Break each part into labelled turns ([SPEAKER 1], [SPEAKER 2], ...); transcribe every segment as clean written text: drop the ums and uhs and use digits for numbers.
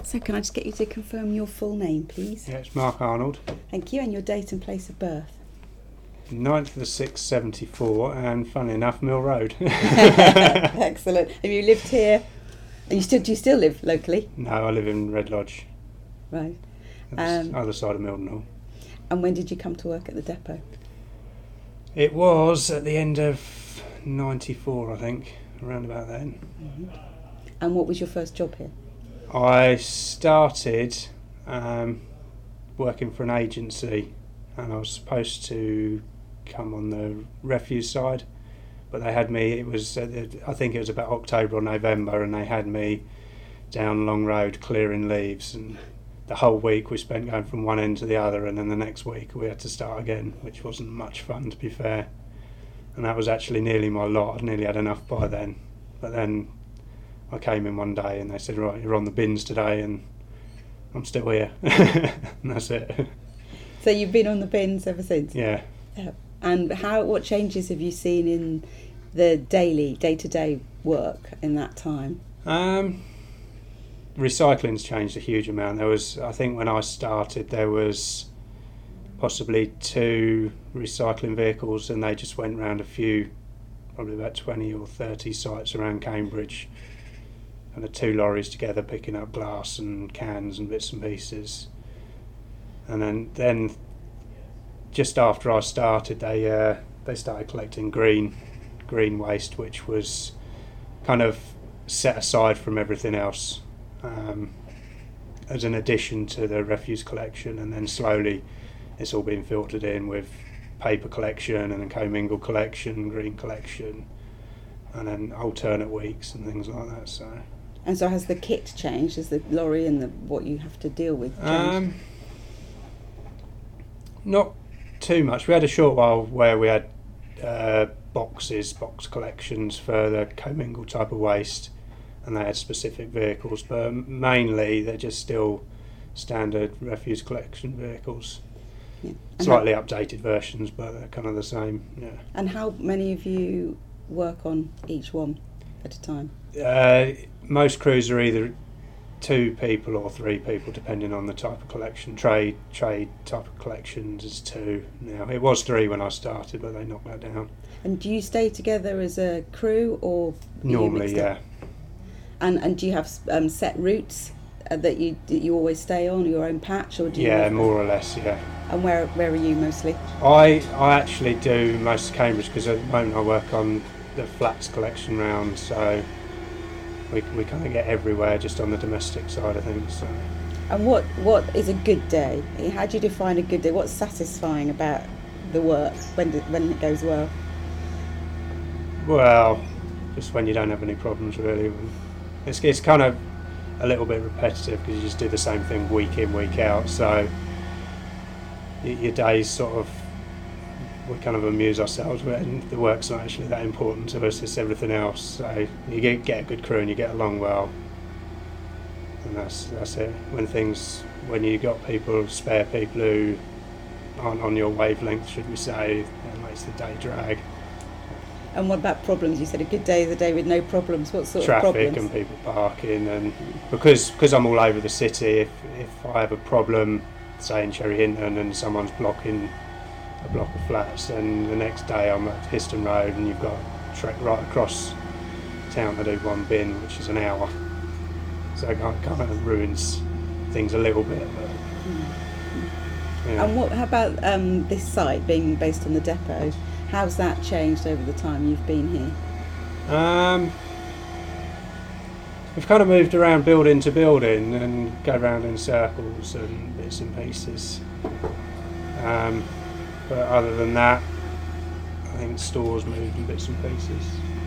[SPEAKER 1] So can I just get you to confirm your full name, please?
[SPEAKER 2] Yeah, it's Mark Arnold.
[SPEAKER 1] Thank you, and your date and place of birth.
[SPEAKER 2] 9th of the 6th, 74, and funnily enough, Mill Road.
[SPEAKER 1] Excellent. Have you lived here? Do you still live locally?
[SPEAKER 2] No, I live in Red Lodge.
[SPEAKER 1] Right.
[SPEAKER 2] That's the other side of Mildenhall.
[SPEAKER 1] And when did you come to work at the depot?
[SPEAKER 2] It was at the end of 94, I think, around about then.
[SPEAKER 1] Mm-hmm. And what was your first job here?
[SPEAKER 2] I started working for an agency, and I was supposed to come on the refuse side, but they had me, I think it was about October or November, and they had me down Long Road clearing leaves, and the whole week we spent going from one end to the other, and then the next week we had to start again, which wasn't much fun, to be fair. And that was actually nearly my lot. I'd nearly had enough by then. But then I came in one day and they said, right, you're on the bins today, and I'm still here. And that's it.
[SPEAKER 1] So you've been on the bins ever since?
[SPEAKER 2] Yeah.
[SPEAKER 1] And what changes have you seen in the day-to-day work in that time?
[SPEAKER 2] Recycling's changed a huge amount. I think when I started, there was possibly 2 recycling vehicles, and they just went round a few, probably about 20 or 30 sites around Cambridge, and the 2 lorries together picking up glass and cans and bits and pieces. And then just after I started, they started collecting green waste, which was kind of set aside from everything else, as an addition to the refuse collection, and then slowly it's all been filtered in with paper collection and then commingled collection, green collection, and then alternate weeks and things like that.
[SPEAKER 1] So has the kit changed? Has the lorry and what you have to deal with changed?
[SPEAKER 2] Not too much. We had a short while where we had box collections for the commingled type of waste, and they had specific vehicles, but mainly they're just still standard refuse collection vehicles. Yeah. Slightly updated versions, but they're kind of the same. Yeah.
[SPEAKER 1] And how many of you work on each one at a time?
[SPEAKER 2] Most crews are either 2 people or 3 people, depending on the type of collection. Trade type of collections is 2 now. It was 3 when I started, but they knocked that down. And
[SPEAKER 1] do you stay together as a crew, or
[SPEAKER 2] normally? Yeah.
[SPEAKER 1] And do you have set routes that you always stay on, your own patch, or do you?
[SPEAKER 2] Yeah, more or less. Yeah.
[SPEAKER 1] And where are you mostly?
[SPEAKER 2] I actually do most of Cambridge, because at the moment I work on the flats collection round, so we kind of get everywhere just on the domestic side of things. So.
[SPEAKER 1] And what is a good day? How do you define a good day? What's satisfying about the work when it goes well?
[SPEAKER 2] Well, just when you don't have any problems, really. It's kind of a little bit repetitive, because you just do the same thing week in, week out, so your days sort of, we kind of amuse ourselves with it, and the work's not actually that important to us, it's everything else. So you get a good crew and you get along well, and that's it. When you got spare people who aren't on your wavelength, should we say, it makes the day drag.
[SPEAKER 1] And what about problems? You said a good day is a day with no problems. What sort
[SPEAKER 2] of problems?
[SPEAKER 1] Traffic
[SPEAKER 2] and people parking, and because I'm all over the city, if I have a problem, say in Cherry Hinton, and someone's blocking a block of flats, and the next day I'm at Histon Road and you've got to trek right across town to do one bin, which is an hour. So it kind of ruins things a little bit. But, yeah.
[SPEAKER 1] And how about this site being based on the depot? How's that changed over the time you've been here?
[SPEAKER 2] We've kind of moved around building to building and go around in circles and bits and pieces. But other than that, I think stores moved in bits and pieces.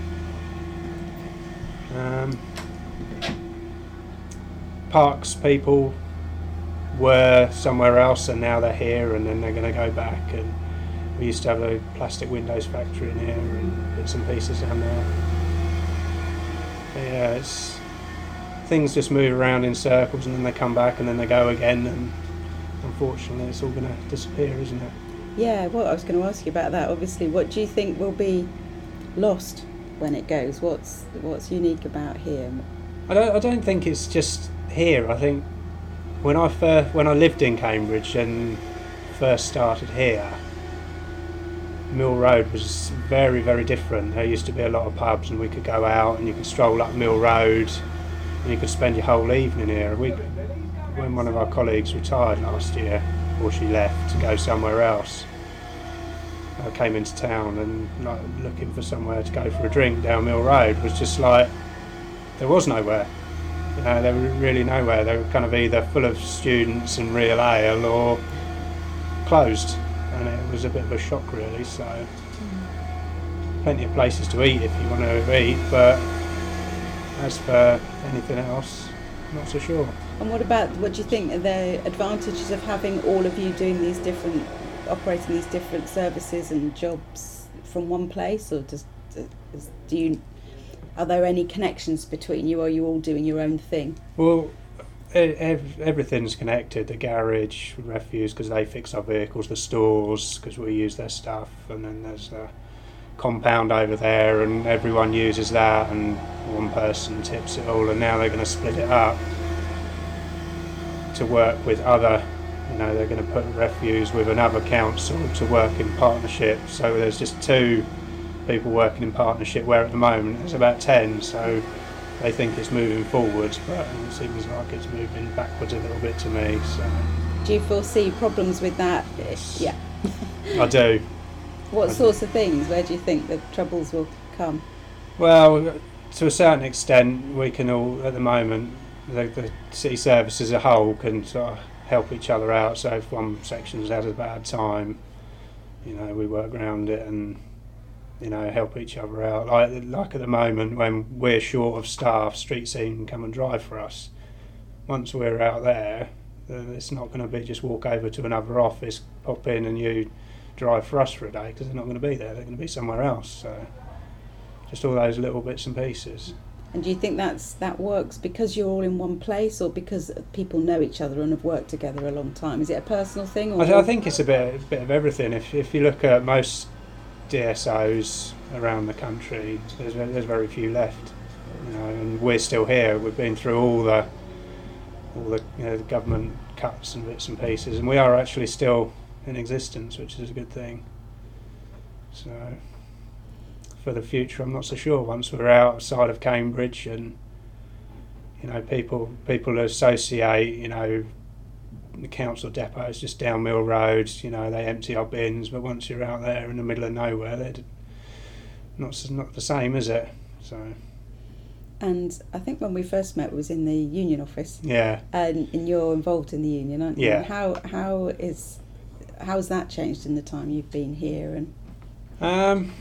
[SPEAKER 2] Parks people were somewhere else, and now they're here, and then they're going to go back. And we used to have a plastic windows factory in here and bits and pieces down there. But yeah, things just move around in circles, and then they come back, and then they go again, and unfortunately it's all going to disappear, isn't it?
[SPEAKER 1] Yeah, well, I was going to ask you about that. Obviously, what do you think will be lost when it goes? What's unique about here?
[SPEAKER 2] I don't think it's just here. I think when I lived in Cambridge and first started here, Mill Road was very, very different. There used to be a lot of pubs, and we could go out and you could stroll up Mill Road and you could spend your whole evening here. When one of our colleagues retired last year, or she left to go somewhere else, I came into town and like looking for somewhere to go for a drink down Mill Road was just like, there was nowhere. You know, there were really nowhere. They were kind of either full of students and real ale or closed. And it was a bit of a shock really, so plenty of places to eat if you want to eat, but as for anything else, not so sure.
[SPEAKER 1] And what do you think are the advantages of having all of you doing operating these different services and jobs from one place, or are there any connections between you, or are you all doing your own thing?
[SPEAKER 2] Well, everything's connected. The garage, refuse, because they fix our vehicles, the stores, because we use their stuff, and then there's a compound over there, and everyone uses that, and one person tips it all, and now they're going to split it up to work with other, they're going to put refuse with another council to work in partnership. So there's just 2 people working in partnership, where at the moment it's about 10, so they think it's moving forwards, but it seems like it's moving backwards a little bit to me. So,
[SPEAKER 1] do you foresee problems with that?
[SPEAKER 2] Yes.
[SPEAKER 1] Yeah.
[SPEAKER 2] I do.
[SPEAKER 1] What sorts of things? Where do you think the troubles will come?
[SPEAKER 2] Well, to a certain extent, we can all, at the moment, the city service as a whole can sort of help each other out. So if one section's had a bad time, we work around it and help each other out. Like at the moment, when we're short of staff, Street Scene can come and drive for us. Once we're out there, it's not going to be just walk over to another office, pop in and you drive for us for a day, because they're not going to be there, they're going to be somewhere else. So just all those little bits and pieces.
[SPEAKER 1] And do you think that works because you're all in one place, or because people know each other and have worked together a long time? Is it a personal thing? Or
[SPEAKER 2] I think it's a bit of everything. If you look at most DSOs around the country, there's very few left, and we're still here. We've been through all the the government cuts and bits and pieces, and we are actually still in existence, which is a good thing. So for the future, I'm not so sure. Once we're outside of Cambridge, and people associate the council depot is just down Mill Road, they empty our bins, but once you're out there in the middle of nowhere, they're not the same, is it? So.
[SPEAKER 1] And I think when we first met, it was in the union office.
[SPEAKER 2] Yeah.
[SPEAKER 1] And you're involved in the union, aren't you?
[SPEAKER 2] Yeah.
[SPEAKER 1] How's that changed in the time you've been here? And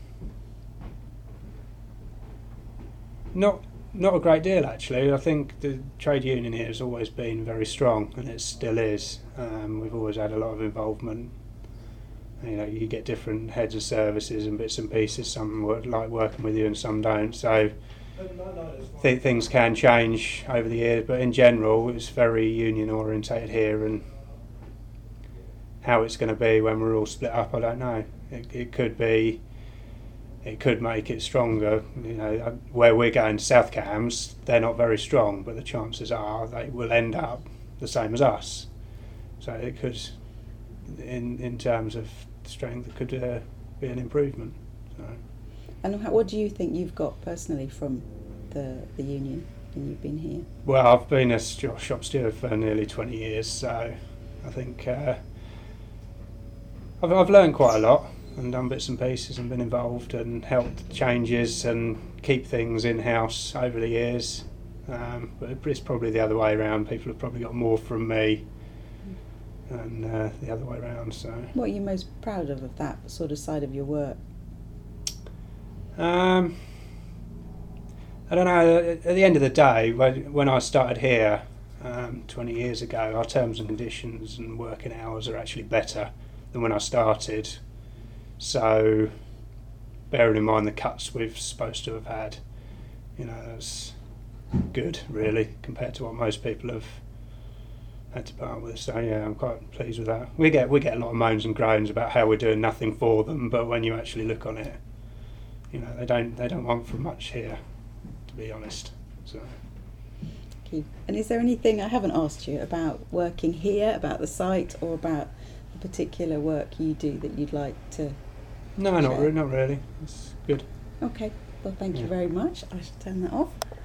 [SPEAKER 2] Not a great deal, actually. I think the trade union here has always been very strong, and it still is. We've always had a lot of involvement. You get different heads of services and bits and pieces. Some like working with you and some don't. So things can change over the years, but in general, it's very union orientated here. And how it's going to be when we're all split up, I don't know. It could be. It could make it stronger. Where we're going to South Cambs, they're not very strong, but the chances are they will end up the same as us. So it could, in terms of strength, it could be an improvement. So.
[SPEAKER 1] And what do you think you've got personally from the union when you've been here?
[SPEAKER 2] Well, I've been a shop steward for nearly 20 years, so I think I've learned quite a lot and done bits and pieces and been involved and helped changes and keep things in-house over the years. But it's probably the other way around. People have probably got more from me than the other way around. So.
[SPEAKER 1] What are you most proud of that sort of side of your work?
[SPEAKER 2] I don't know. At the end of the day, when I started here 20 years ago, our terms and conditions and working hours are actually better than when I started. So, bearing in mind the cuts we've supposed to have had, that's good, really, compared to what most people have had to part with. So, yeah, I'm quite pleased with that. We get a lot of moans and groans about how we're doing nothing for them, but when you actually look on it, they don't want from much here, to be honest. So.
[SPEAKER 1] Thank you. And is there anything I haven't asked you about working here, about the site, or about the particular work you do that you'd like to?
[SPEAKER 2] No,
[SPEAKER 1] share?
[SPEAKER 2] not really. It's good.
[SPEAKER 1] Okay. Well, thank you
[SPEAKER 2] Yeah.
[SPEAKER 1] very much. I shall turn that off.